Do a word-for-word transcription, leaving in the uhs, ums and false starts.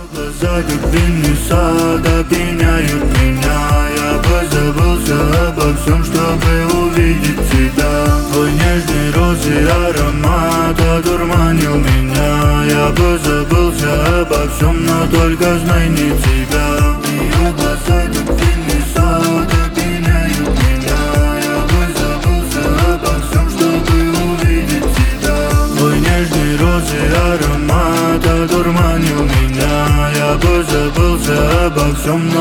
Глаза как винный сад опьяняют меня. Я позабылся обо всем, чтобы увидеть тебя. Твой нежный розы аромат одурманил меня. Я позабылся обо всем, но только знай не тебя. Ее глаза как винный сад опьяняют меня. Я позабылся обо всем, чтобы увидеть тебя. Твой нежный розы аромат одурманил меня. Я позабылся обо всем, но